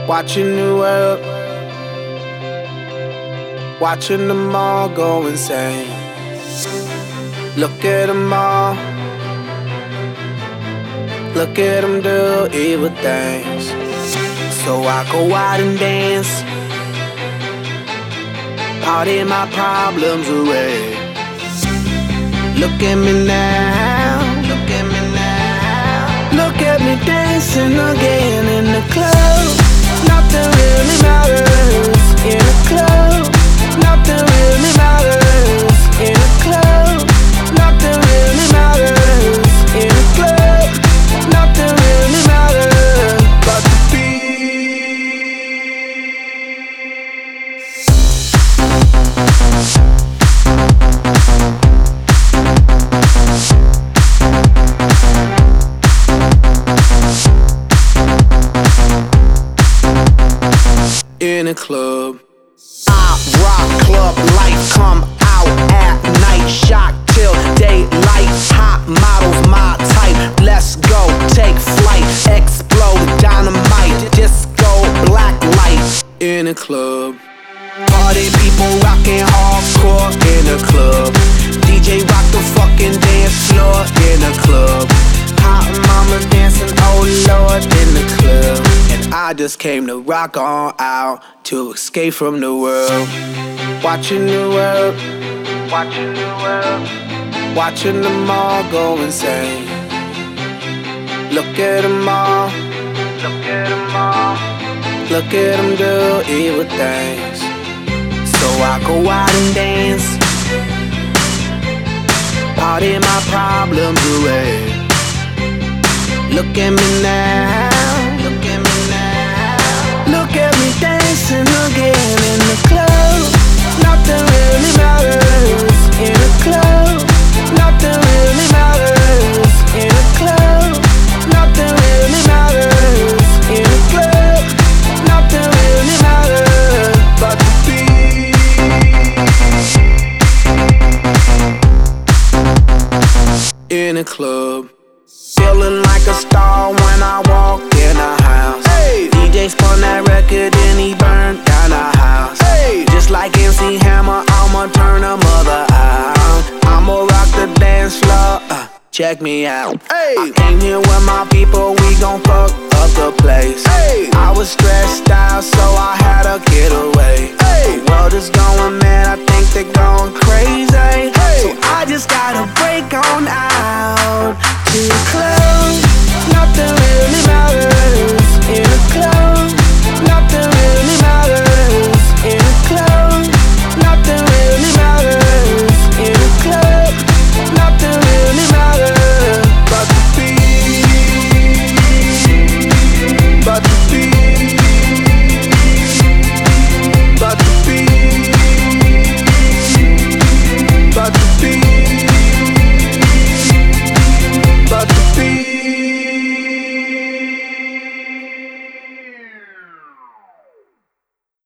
Watching the world, watching them all go insane. Look at them all, look at them do evil things. So I go out and dance, party my problems away. Look at me now, look at me now. Look at me dancing again in the club. Nothing really matters in a club. Nothing really matters in a club. Nothing really matters in a club. Nothing really matters but the beat. In a club, I rock club life, come out at night, shock till daylight, hot models my type, let's go, take flight, explode, dynamite, disco, black light. In a club, party people rockin' hardcore in a club, DJ rock the fucking dance floor in a club, hot mama dancing, oh lord, in the club. I just came to rock on out, to escape from the world. Watching the world, watching the world, watching them all go insane. Look at them all, look at them all, look at them do evil things. So I go out and dance, party my problems away. Look at me now, look at me now. Look at me dancing again in the club. Nothing really matters in a club. Nothing really matters in a club. Nothing really matters in a club. Nothing really matters but the beat. In a club, feeling like a star when I walk in a house. Hey. DJ spun that record and he burned down the house. Hey. Just like MC Hammer, I'ma turn a mother out. I'ma rock the dance floor, check me out. Hey. I came here with my people, we gon' fuck up the place. Hey. I was stressed out, so I had to get away. Hey. The world is going mad, I think they're going crazy. Hey. So I just gotta break on out.